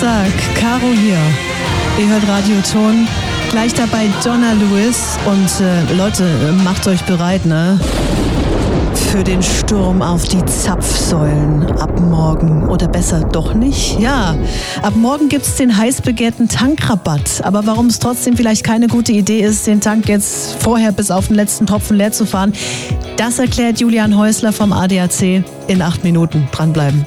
Samstag, Caro hier. Ihr hört Radioton. Gleich dabei Donna Lewis. Und Leute, macht euch bereit, ne? Für den Sturm auf die Zapfsäulen ab morgen. Oder besser doch nicht? Ja, ab morgen gibt's den heiß begehrten Tankrabatt. Aber warum es trotzdem vielleicht keine gute Idee ist, den Tank jetzt vorher bis auf den letzten Tropfen leer zu fahren, das erklärt Julian Häusler vom ADAC in 8 Minuten. Dranbleiben.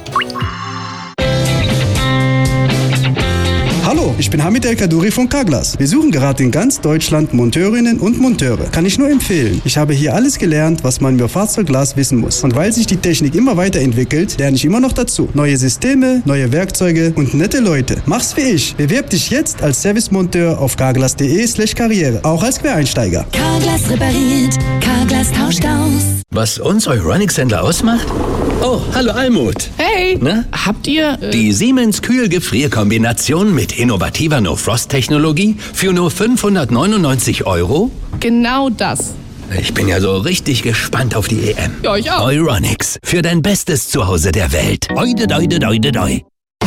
Hallo, ich bin Hamid El-Kaduri von Carglass. Wir suchen gerade in ganz Deutschland Monteurinnen und Monteure. Kann ich nur empfehlen. Ich habe hier alles gelernt, was man über Fahrstillglas wissen muss. Und weil sich die Technik immer weiterentwickelt, lerne ich immer noch dazu. Neue Systeme, neue Werkzeuge und nette Leute. Mach's wie ich. Bewerb dich jetzt als Servicemonteur auf carglass.de/karriere. Auch als Quereinsteiger. Carglass repariert, Carglass tauscht aus. Was uns Euronics-Händler ausmacht? Oh, hallo Almut. Hey, Na? habt ihr... Die Siemens Kühl-Gefrier-Kombination mit innovativer No-Frost-Technologie für nur 599 €? Genau das. Ich bin ja so richtig gespannt auf die EM. Ja, ich auch. Euronics, für dein bestes Zuhause der Welt. Oide, doide, doide, doi.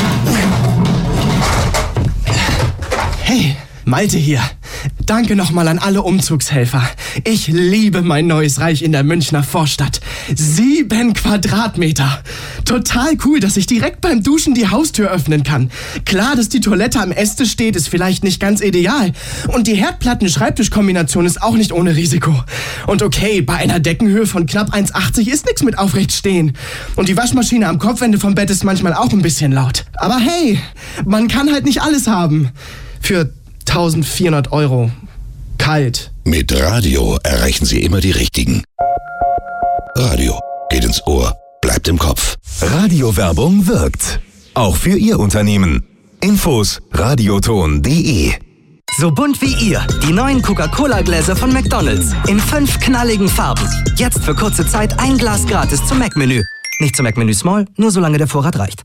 Hey, Malte hier. Danke nochmal an alle Umzugshelfer. Ich liebe mein neues Reich in der Münchner Vorstadt. 7 Quadratmeter. Total cool, dass ich direkt beim Duschen die Haustür öffnen kann. Klar, dass die Toilette am Esstisch steht, ist vielleicht nicht ganz ideal. Und die Herdplatten-Schreibtisch-Kombination ist auch nicht ohne Risiko. Und okay, bei einer Deckenhöhe von knapp 1,80 ist nichts mit aufrecht stehen. Und die Waschmaschine am Kopfende vom Bett ist manchmal auch ein bisschen laut. Aber hey, man kann halt nicht alles haben. Für 1.400 €. Kalt. Mit Radio erreichen Sie immer die Richtigen. Radio geht ins Ohr, bleibt im Kopf. Radiowerbung wirkt. Auch für Ihr Unternehmen. Infos radioton.de. So bunt wie ihr, die neuen Coca-Cola-Gläser von McDonald's. In 5 knalligen Farben. Jetzt für kurze Zeit ein Glas gratis zum Mac-Menü. Nicht zum Mac-Menü Small, nur solange der Vorrat reicht.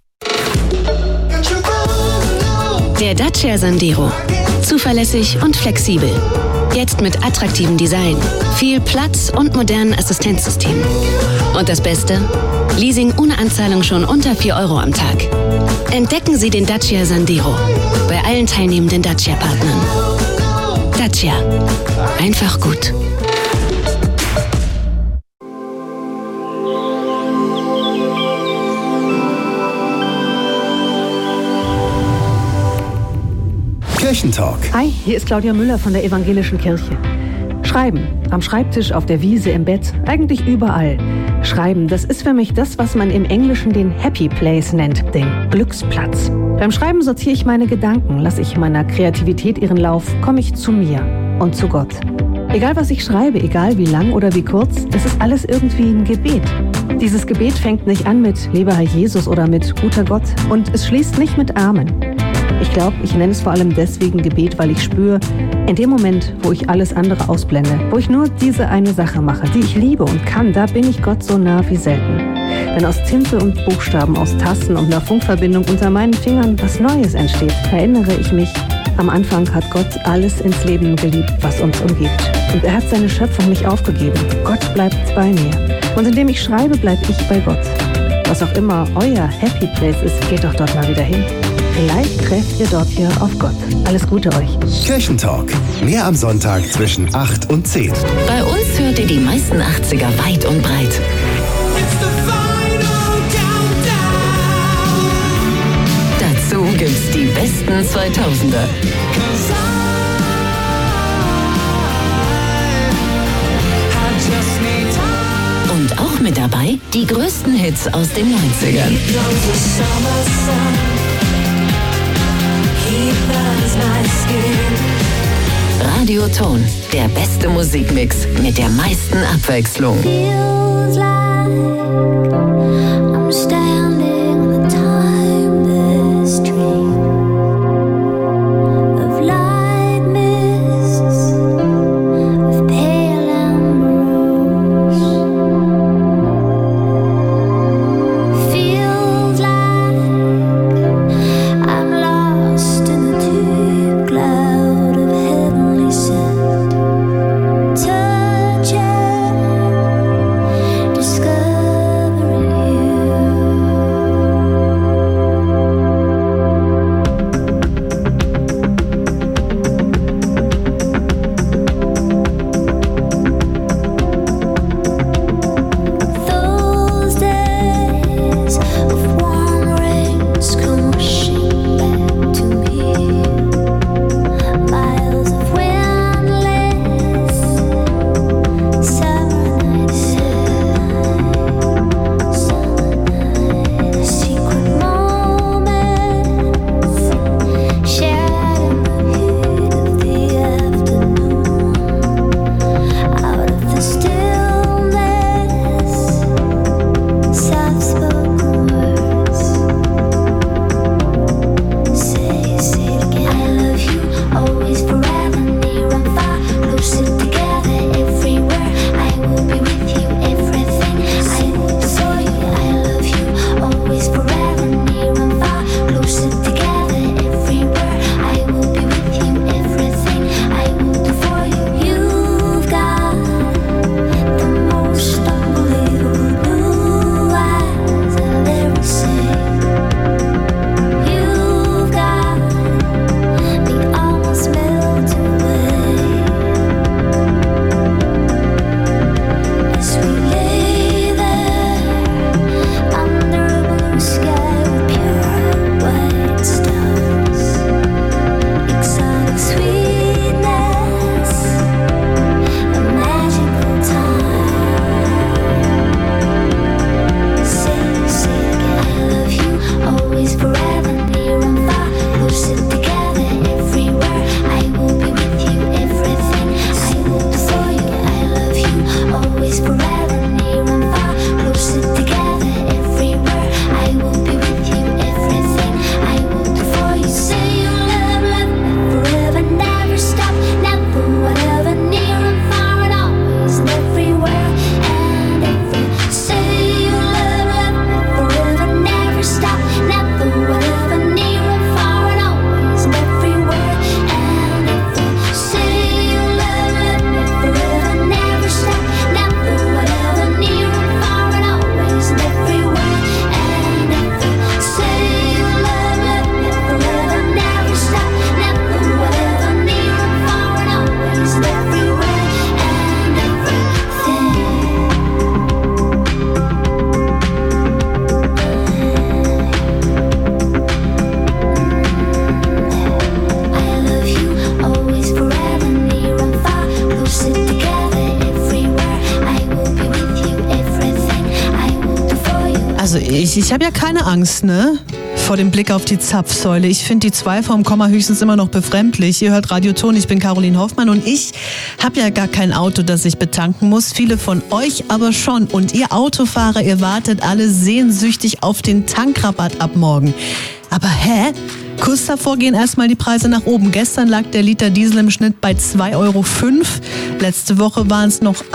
Der Dacia Sandero. Zuverlässig und flexibel. Jetzt mit attraktivem Design, viel Platz und modernen Assistenzsystemen. Und das Beste? Leasing ohne Anzahlung schon unter 4 € am Tag. Entdecken Sie den Dacia Sandero bei allen teilnehmenden Dacia-Partnern. Dacia. Einfach gut. Kirchentalk. Hi, hier ist Claudia Müller von der Evangelischen Kirche. Schreiben. Am Schreibtisch, auf der Wiese, im Bett, eigentlich überall. Schreiben, das ist für mich das, was man im Englischen den Happy Place nennt, den Glücksplatz. Beim Schreiben sortiere ich meine Gedanken, lasse ich meiner Kreativität ihren Lauf, komme ich zu mir und zu Gott. Egal was ich schreibe, egal wie lang oder wie kurz, es ist alles irgendwie ein Gebet. Dieses Gebet fängt nicht an mit Lieber Herr Jesus oder mit Guter Gott und es schließt nicht mit Amen. Ich glaube, ich nenne es vor allem deswegen Gebet, weil ich spüre, in dem Moment, wo ich alles andere ausblende, wo ich nur diese eine Sache mache, die ich liebe und kann, da bin ich Gott so nah wie selten. Wenn aus Tinte und Buchstaben, aus Tasten und einer Funkverbindung unter meinen Fingern was Neues entsteht, erinnere ich mich, am Anfang hat Gott alles ins Leben geliebt, was uns umgibt. Und er hat seine Schöpfung nicht aufgegeben. Gott bleibt bei mir. Und indem ich schreibe, bleibe ich bei Gott. Was auch immer euer Happy Place ist, geht doch dort mal wieder hin. Vielleicht trefft ihr dort hier auf Gott. Alles Gute euch. Kirchentalk. Mehr am Sonntag zwischen 8 und 10. Bei uns hört ihr die meisten 80er weit und breit. Dazu gibt's die besten 2000er. Und auch mit dabei die größten Hits aus den 90ern. Radioton, der beste Musikmix mit der meisten Abwechslung. Discover you. Also ich habe ja keine Angst, ne? Vor dem Blick auf die Zapfsäule. Ich finde die 2 vorm Komma höchstens immer noch befremdlich. Ihr hört Radio Ton, ich bin Caroline Hoffmann und ich habe ja gar kein Auto, das ich betanken muss. Viele von euch aber schon. Und ihr Autofahrer, ihr wartet alle sehnsüchtig auf den Tankrabatt ab morgen. Aber kurz davor gehen erstmal die Preise nach oben. Gestern lag der Liter Diesel im Schnitt bei 2,05 €. Letzte Woche waren es noch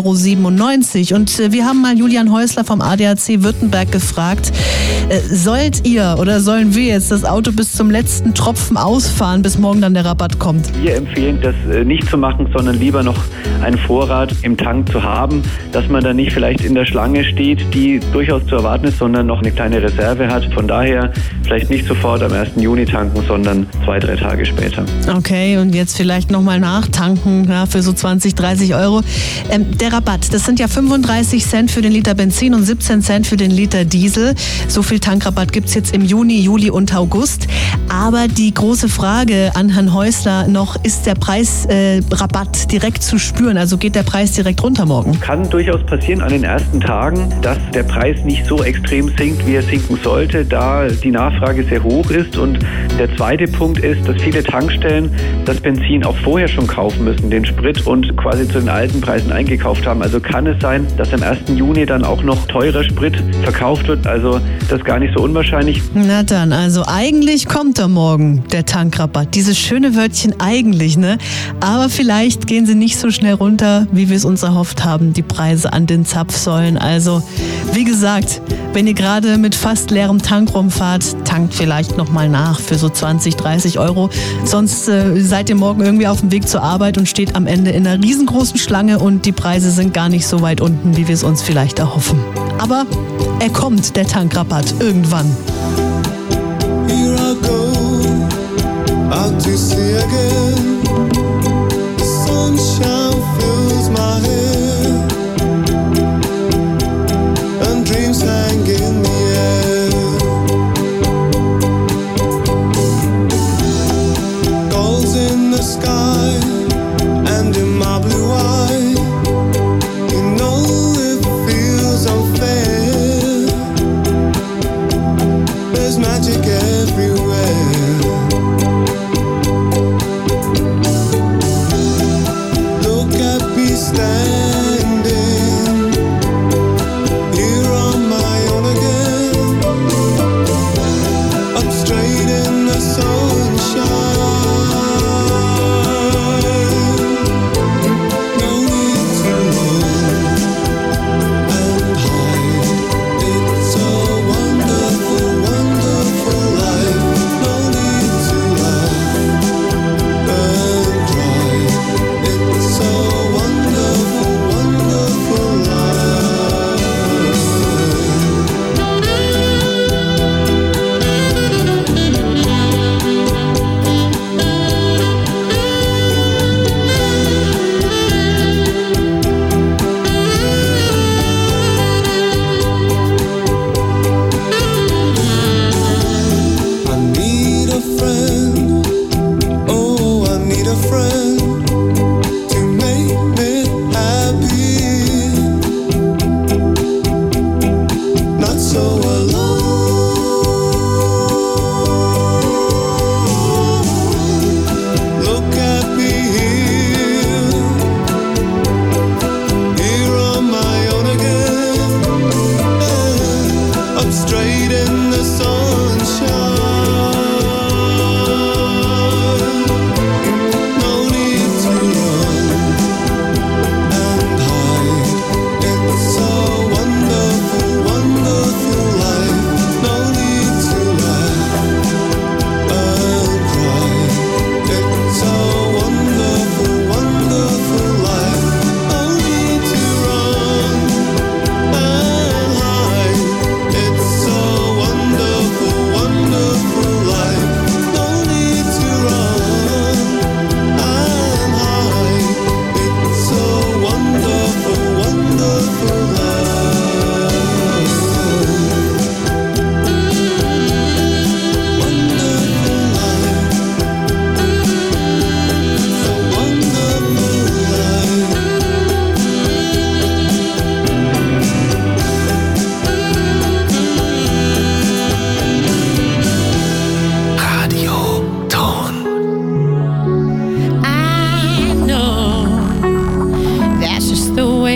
1,97 €. Und wir haben mal Julian Häusler vom ADAC Württemberg gefragt, sollt ihr oder sollen wir jetzt das Auto bis zum letzten Tropfen ausfahren, bis morgen dann der Rabatt kommt? Wir empfehlen, das nicht zu machen, sondern lieber noch einen Vorrat im Tank zu haben, dass man dann nicht vielleicht in der Schlange steht, die durchaus zu erwarten ist, sondern noch eine kleine Reserve hat. Von daher vielleicht nicht sofort am 1. Juni tanken, sondern 2-3 Tage später. Okay, und jetzt vielleicht nochmal nachtanken, ja, für so 20, 30 €. Der Rabatt, das sind ja 35 Cent für den Liter Benzin und 17 Cent für den Liter Diesel. So viel Tankrabatt gibt es jetzt im Juni, Juli und August. Aber die große Frage an Herrn Häusler noch, ist der Preisrabatt direkt zu spüren? Also geht der Preis direkt runter morgen? Kann durchaus passieren an den ersten Tagen, dass der Preis nicht so extrem sinkt, wie er sinken sollte, da die Nachfrage sehr hoch ist. Und der zweite Punkt ist, dass viele Tankstellen das Benzin auch vorher schon kaufen müssen, den Sprit, und quasi zu den alten Preisen eingekauft haben. Also kann es sein, dass am 1. Juni dann auch noch teurer Sprit verkauft wird. Also das ist gar nicht so unwahrscheinlich. Na dann, also eigentlich kommt er morgen, der Tankrabatt. Dieses schöne Wörtchen eigentlich, ne? Aber vielleicht gehen sie nicht so schnell runter, wie wir es uns erhofft haben, die Preise an den Zapfsäulen. Also, wie gesagt, wenn ihr gerade mit fast leerem Tank rumfahrt, tankt vielleicht nochmal nach für so 20, 30 €. Sonst seid ihr morgen irgendwie auf dem Weg zur Arbeit und steht am Ende in einer riesengroßen Schlange und die Preise sind gar nicht so weit unten, wie wir es uns vielleicht erhoffen. Aber er kommt, der Tankrabatt, irgendwann. Here I go, out to sea again. The sunshine fills my head, and dreams hang in the air. Gulls in the sky, and in my blue eye, you know it feels unfair. There's magic everywhere. Look at me stand.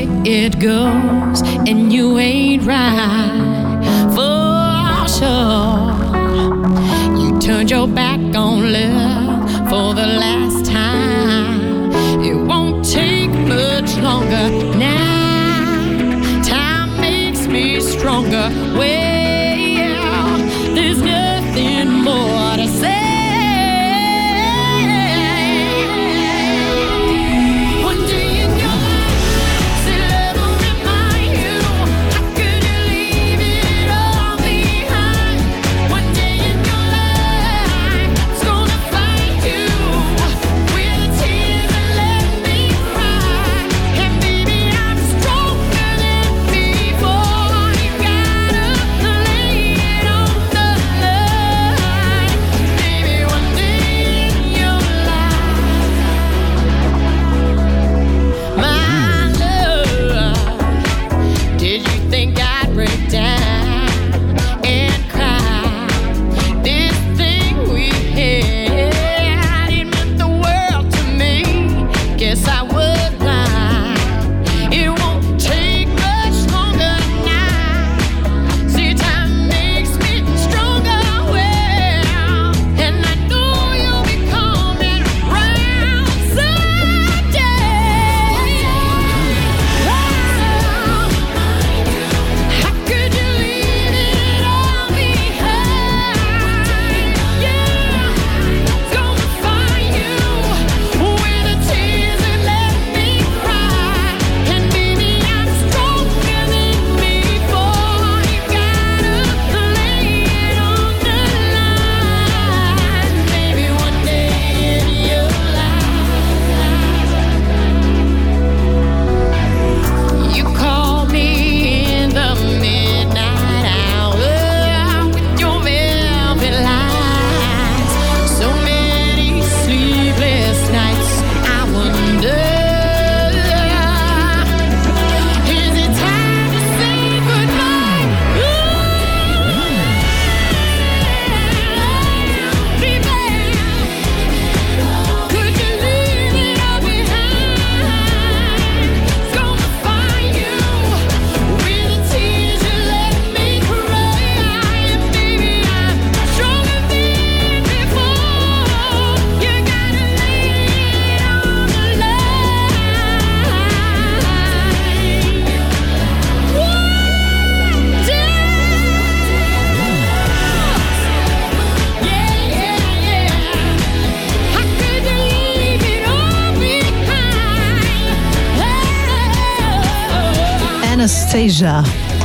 way it goes, and you ain't right for sure. You turned your back on love for the last time. It won't take much longer now. Time makes me stronger. Well, there's nothing more to say. Anastasia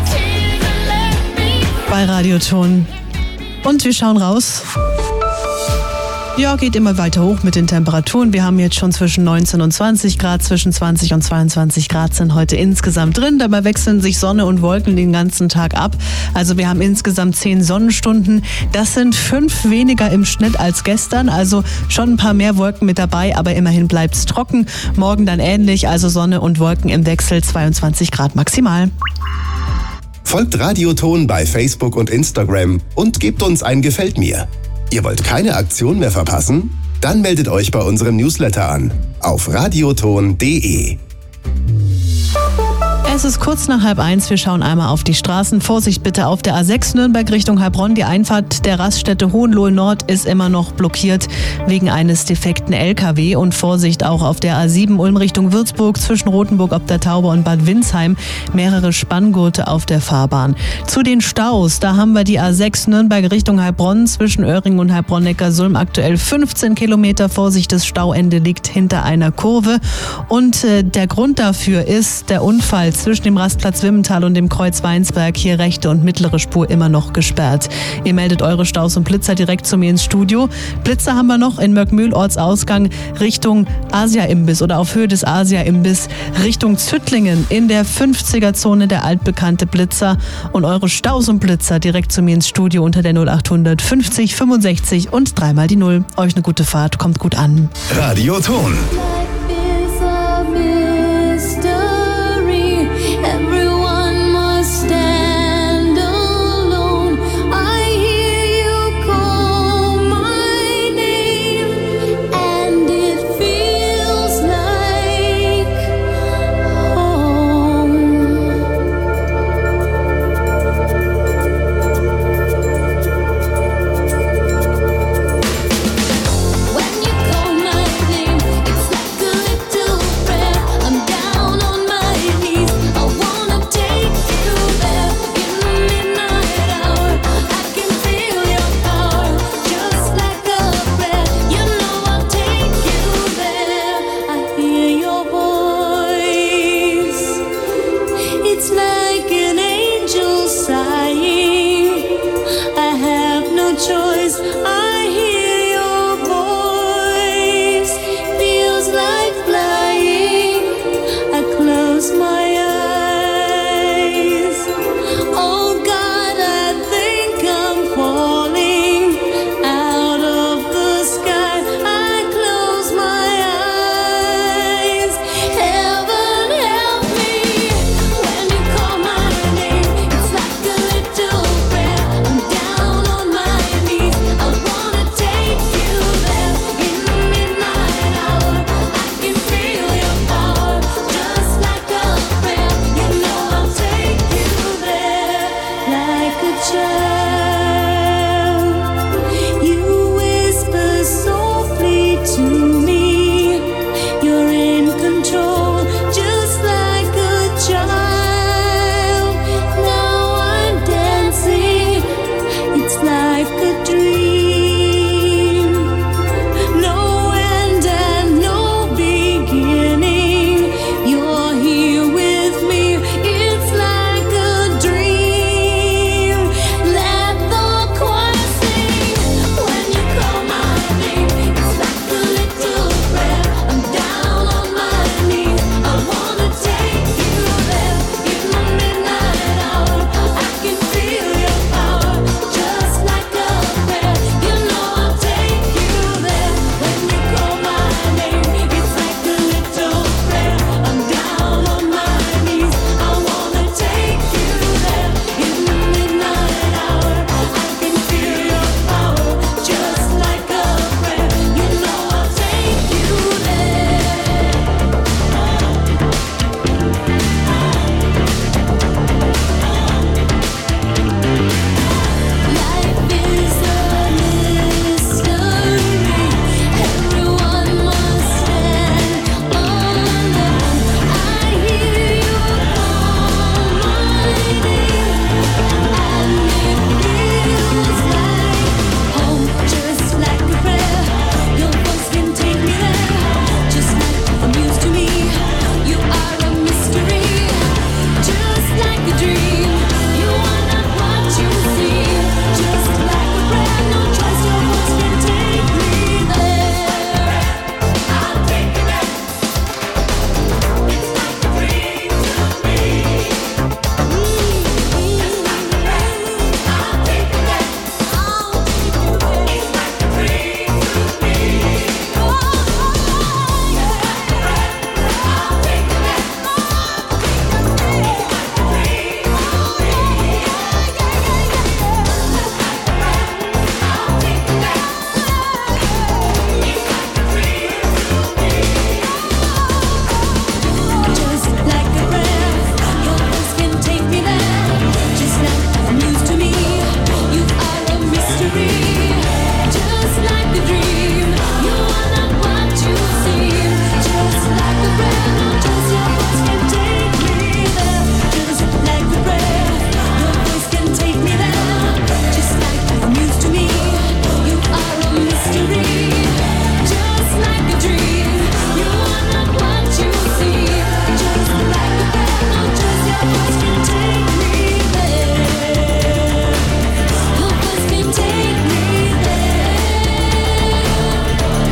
bei Radioton. Und wir schauen raus. Ja, geht immer weiter hoch mit den Temperaturen. Wir haben jetzt schon zwischen 19 und 20 Grad, zwischen 20 und 22 Grad sind heute insgesamt drin. Dabei wechseln sich Sonne und Wolken den ganzen Tag ab. Also wir haben insgesamt 10 Sonnenstunden. Das sind 5 weniger im Schnitt als gestern. Also schon ein paar mehr Wolken mit dabei, aber immerhin bleibt es trocken. Morgen dann ähnlich, also Sonne und Wolken im Wechsel, 22 Grad maximal. Folgt Radioton bei Facebook und Instagram und gebt uns ein Gefällt mir. Ihr wollt keine Aktion mehr verpassen? Dann meldet euch bei unserem Newsletter an auf radioton.de. Es ist kurz nach 12:30. Wir schauen einmal auf die Straßen. Vorsicht bitte auf der A6 Nürnberg Richtung Heilbronn. Die Einfahrt der Raststätte Hohenlohe Nord ist immer noch blockiert wegen eines defekten LKW. Und Vorsicht auch auf der A7 Ulm Richtung Würzburg zwischen Rothenburg ob der Tauber und Bad Windsheim. Mehrere Spanngurte auf der Fahrbahn. Zu den Staus, da haben wir die A6 Nürnberg Richtung Heilbronn zwischen Öhringen und Heilbronn-Neckarsulm aktuell 15 Kilometer. Vorsicht, das Stauende liegt hinter einer Kurve. Und der Grund dafür ist der Unfall zwischen dem Rastplatz Wimmental und dem Kreuz Weinsberg. Hier rechte und mittlere Spur immer noch gesperrt. Ihr meldet eure Staus und Blitzer direkt zu mir ins Studio. Blitzer haben wir noch in Möckmühl, Ortsausgang Richtung Asia-Imbiss oder auf Höhe des Asia-Imbiss Richtung Züttlingen in der 50er-Zone der altbekannte Blitzer. Und eure Staus und Blitzer direkt zu mir ins Studio unter der 0800 50 65 und 3 mal die 0. Euch eine gute Fahrt, kommt gut an. Radioton.